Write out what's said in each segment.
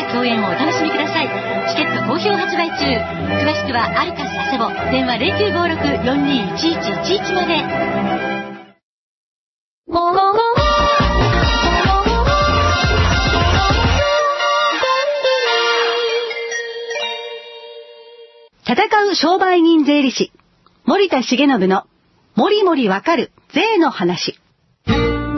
共演をお楽しみください。チケット好評発売中。詳しくはアルカス佐世保電話 0956-421111 まで。 戦う商売人税理士森田重信のもりもりわかる税の話。 こ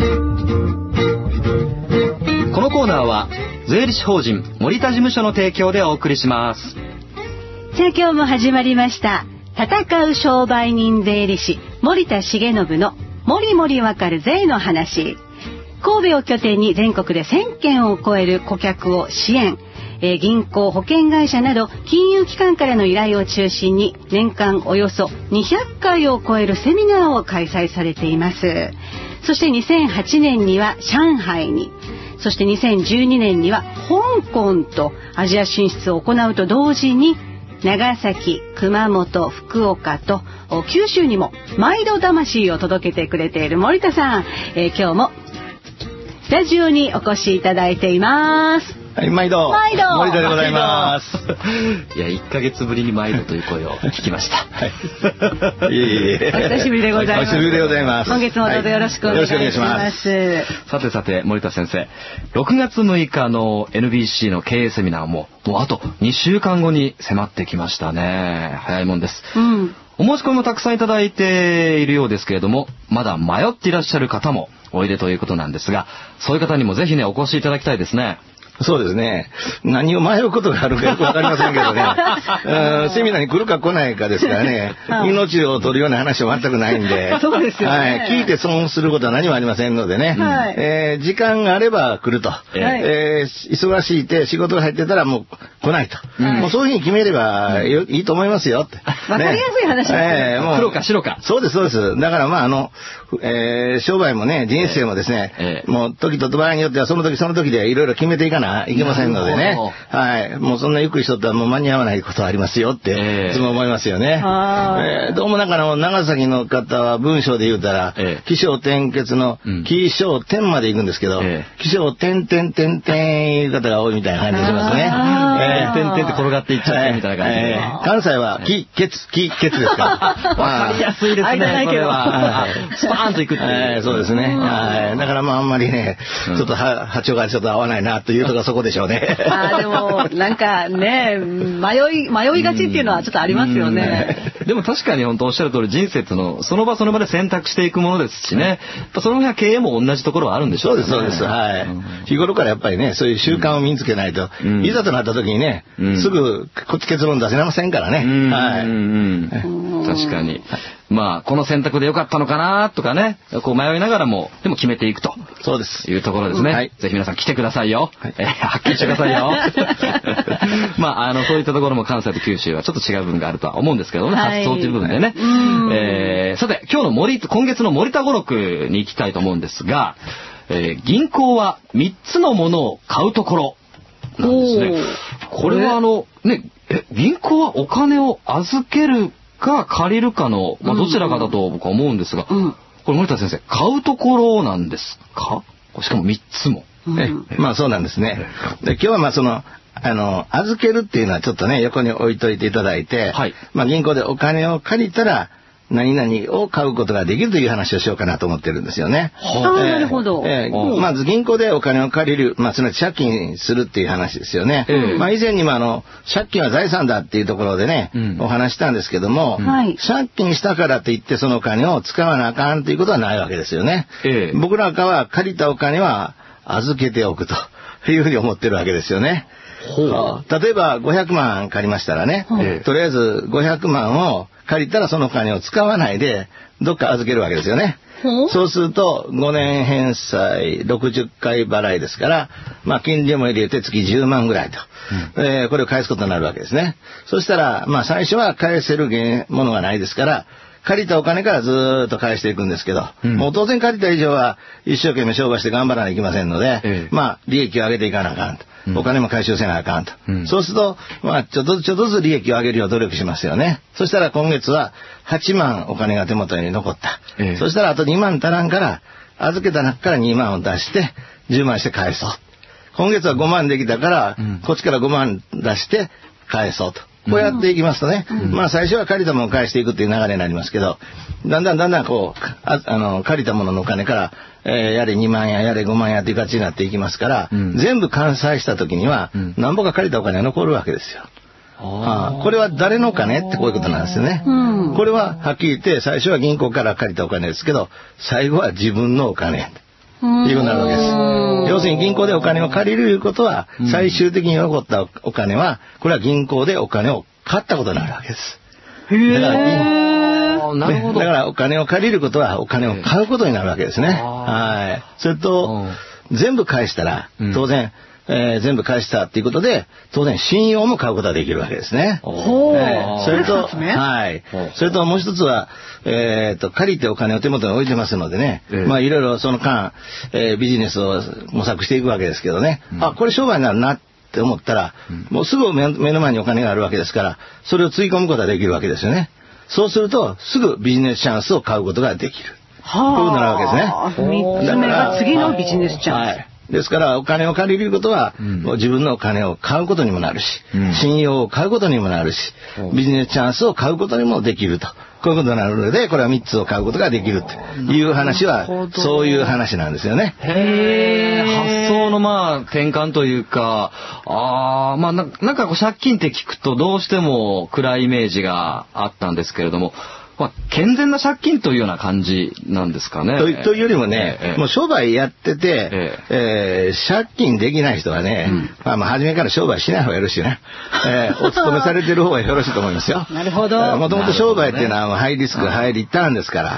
のコーナーは税理士法人森田事務所の提供でお送りします。 さあ今日も始まりました。戦う商売人税理士森田重信のもりもりわかる税の話。神戸を拠点に全国で1000件を超える顧客を支援、銀行、保険会社など金融機関からの依頼を中心に年間およそ200回を超えるセミナーを開催されています。そして2008年には上海に、そして2012年には香港とアジア進出を行うと同時に長崎、熊本、福岡と九州にも毎度魂を届けてくれている森田さん、今日もスタジオにお越しいただいています。 はい、毎度森田でございます。 いや、1ヶ月ぶりに毎度という声を聞きました。 はい。いえ。 お久しぶりでございます。 お久しぶりでございます。 今月もどうぞよろしくお願いします。 さて森田先生、6月6日の NBC の経営セミナーもうあと2週間後に迫ってきましたね。早いもんです。お申し込みもたくさんいただいているようですけれども、まだ迷っていらっしゃる方もおいでということなんですが、そういう方にもぜひねお越しいただきたいですね。 そうですね。何を迷うことがあるかよくわかりませんけどね。セミナーに来るか来ないかですからね。命を取るような話は全くないんで。 そうですよね。 はい。聞いて損することは何もありませんのでね。時間があれば来ると。忙しいて仕事が入ってたらもう来ないと。もうそういうふうに決めればいいと思いますよって。 わかりやすい話ですね。 黒か白か。 そうです。だから商売もね、人生もですね、もう時と場合によってはその時でいろいろ決めていかないけませんのでね。はい。もうそんなゆっくりしとったらもう間に合わないことはありますよって、いつも思いますよね。どうも長崎の方は文章で言うたら、起承転結の起承転まで行くんですけど、起承転いう方が多いみたいな感じがしますね。 点って転がっていっちゃってみたいな感じで。 関西は起結ですか。 わかりやすいですね。それはスパーンといくっていう。 そうですね。だからあんまりね、ちょっと波長がちょっと合わないなというところそこでしょうね。 でもなんかね、迷いがちっていうのはちょっとありますよね。 でも確かに本当おっしゃる通り、人生ってのその場その場で選択していくものですしね。その辺は経営も同じところはあるんでしょうね。 そうです。はい。日頃からやっぱりね、そういう習慣を身につけないと、いざとなった時にね、すぐ結論出せませんからね。 確かに。この選択で良かったのかなとかね、こう迷いながらもでも決めていくと。 そうです。 いうところですね。ぜひ皆さん来てくださいよ。はっきりしてくださいよ。そういったところも関西と九州はちょっと違う部分があるとは思うんですけどね、発想という部分でね。さて今月の森田語録に行きたいと思うんですが、銀行は3つのものを買うところなんですね。これは銀行はお金を預けるか借りるかの、どちらかだと僕は思うんですが、これ森田先生、買うところなんですか？しかも3つも。 そうなんですね。で今日は預けるっていうのはちょっとね、横に置いといていただいて、銀行でお金を借りたら、何々を買うことができるという話をしようかなと思ってるんですよね。 なるほど。 まず銀行でお金を借りる、すなわち借金するっていう話ですよね。以前にも借金は財産だっていうところでね、お話したんですけども、借金したからといってそのお金を使わなあかんということはないわけですよね。僕らは借りたお金は預けておくというふうに思ってるわけですよね。例えば500万借りましたらね、とりあえず500万を借りたらそのお金を使わないでどっか預けるわけですよね。そうすると5年返済60回払いですから、金利も入れて月10万ぐらいと、これを返すことになるわけですね。そしたら最初は返せるものがないですから、借りたお金からずーっと返していくんですけど、もう当然借りた以上は一生懸命商売して頑張らないといけませんので、利益を上げていかなあかんと。お金も回収せなあかんと。そうすると、ちょっとずつ利益を上げるよう努力しますよね。そしたら今月は8万お金が手元に残った。そしたらあと2万足らんから、預けた中から2万を出して、10万して返そう。 今月は5万できたから、こっちから5万出して返そうと。こうやっていきますとね、まあ最初は借りたものを返していくっていう流れになりますけど、だんだんこう、借りたもののお金から、やれ2万ややれ5万やっていう形になっていきますから、全部完済した時には、なんぼか借りたお金が残るわけですよ。これは誰のお金ってこういうことなんですよね。これははっきり言って最初は銀行から借りたお金ですけど、最後は自分のお金。ということになるわけです。要するに銀行でお金を借りるということは、最終的に残ったお金は、これは銀行でお金を買ったことになるわけです。だからお金を借りることはお金を買うことになるわけですね。はい。それと、全部返したら、当然、全部返したっていうことで、当然信用も買うことができるわけですね。それと、はい。それともう一つは、借りてお金を手元に置いてますのでね、まあいろいろその間、ビジネスを模索していくわけですけどね、あ、これ商売になるなって思ったら、もうすぐ目の前にお金があるわけですから、それをつぎ込むことができるわけですよね。そうすると、すぐビジネスチャンスを買うことができる。こういうことになるわけですね。 3つ目が次のビジネスチャンス。はい。 ですからお金を借りることは、もう自分のお金を買うことにもなるし、信用を買うことにもなるし、ビジネスチャンスを買うことにもできると。こういうことになるので、これは3つを買うことができるという話は、そういう話なんですよね。 発想のまあ転換というか、まあなんかこう借金って聞くとどうしても暗いイメージがあったんですけれども、まあ、健全な借金というような感じなんですかね。 というよりもね、もう商売やってて、借金できない人はね、まあ初めから商売しない方がよろしいね。お勤めされてる方がよろしいと思いますよ。 なるほど。 もともと商売っていうのはハイリスク、ハイリターンですから、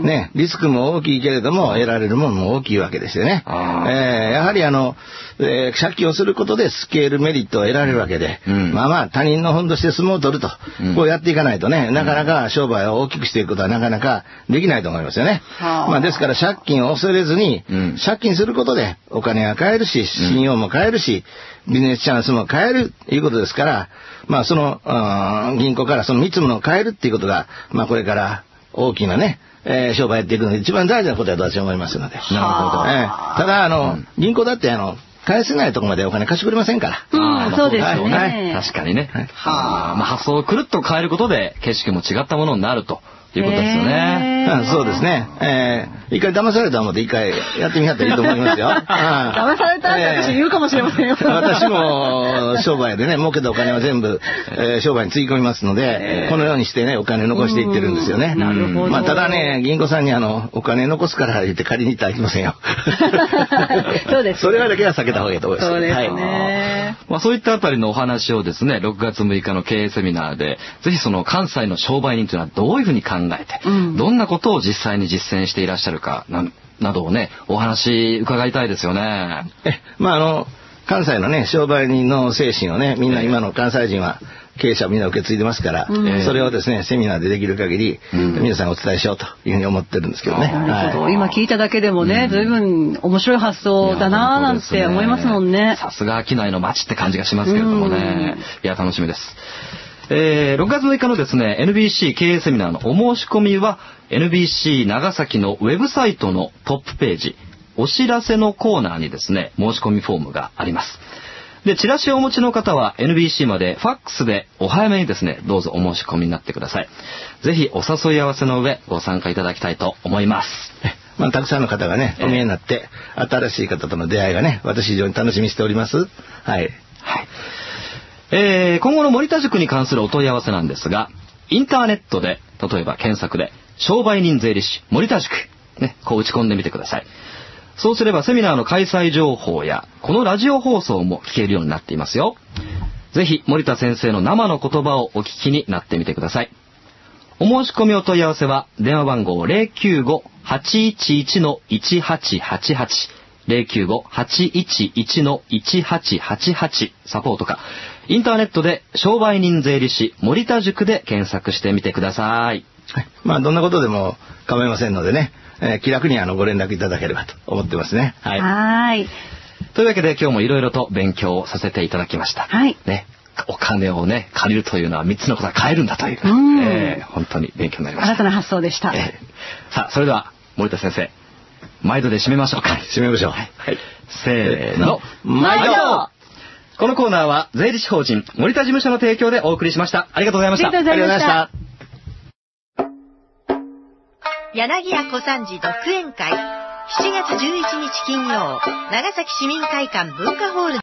ね、リスクも大きいけれども、得られるものも大きいわけですよね。やはり借金をすることでスケールメリットを得られるわけで、まあ他人の本として相撲を取ると、こうやっていかないとね、なかなか商売を大きくしていくことはなかなかできないと思いますよね。まあですから借金を恐れずに、借金することでお金が買えるし、信用も買えるし、ビジネスチャンスも買えるということですから、まあその銀行からその3つものを買えるっていうことが、まあこれから大きなね、商売やっていくので一番大事なことだと私は思いますので。なるほど。ただ銀行だって返せないところまでお金貸してくれませんから。 そうですよね。 確かにね。まあ発想をくるっと変えることで景色も違ったものになるということですよね。 そうですね。一回騙されたので一回やってみはったらいいと思いますよ。 騙されたって私言うかもしれませんよ。 私も商売でね、儲けたお金は全部、商売につぎ込みますので、このようにしてね、お金を残していってるんですよね。 なるほど。 まあただね、銀行さんにお金残すから言って借りに行ったらいけませんよ。 そうです。 それだけは避けた方がいいと思います。 そうですね。 まあそういったあたりのお話をですね、6月6日の経営セミナーで、ぜひその関西の商売人というのはどういうふうに考えて、どんなことを実際に実践していらっしゃるかなどをね、お話伺いたいですよね。 まあ関西のね、商売人の精神をね、みんな今の関西人は経営者みんな受け継いでますから、それをですね、セミナーでできる限り、皆さんお伝えしようというふうに思ってるんですけどね。 なるほど。今聞いただけでもね、随分面白い発想だなぁなんて思いますもんね。 さすが商いの街って感じがしますけれどもね。いや、楽しみです。6月6日のですね、NBC 経営セミナーのお申し込みは、NBC 長崎のウェブサイトのトップページ、お知らせのコーナーにですね、申し込みフォームがあります。で、チラシをお持ちの方は NBC までファックスでお早めにですね、どうぞお申し込みになってください。ぜひお誘い合わせの上、ご参加いただきたいと思います。 まあ、たくさんの方がね、お見えになって、新しい方との出会いがね、私非常に楽しみにしております。はい。 はい。今後の森田塾に関するお問い合わせなんですが、インターネットで、例えば検索で、商売人税理士森田塾、ね、こう打ち込んでみてください。そうすればセミナーの開催情報や、このラジオ放送も聞けるようになっていますよ。ぜひ、森田先生の生の言葉をお聞きになってみてください。お申し込みお問い合わせは、電話番号 095-811-1888。095-811-1888 サポートか、インターネットで商売人税理士森田塾で検索してみてください。 はい、まあどんなことでも構いませんのでね、気楽にご連絡いただければと思ってますね。はい。 はい。 というわけで今日もいろいろと勉強させていただきました。 はい。 ね、お金をね借りるというのは3つのことが買えるんだという、本当に勉強になりました。 新たな発想でした。 さあそれでは森田先生、毎度で締めましょうか。 締めましょう。 はい。 せーの。 毎度。 このコーナーは税理士法人森田事務所の提供でお送りしました。ありがとうございました。 ありがとうございました。 柳家小三治独演会7月11日金曜、長崎市民会館文化ホール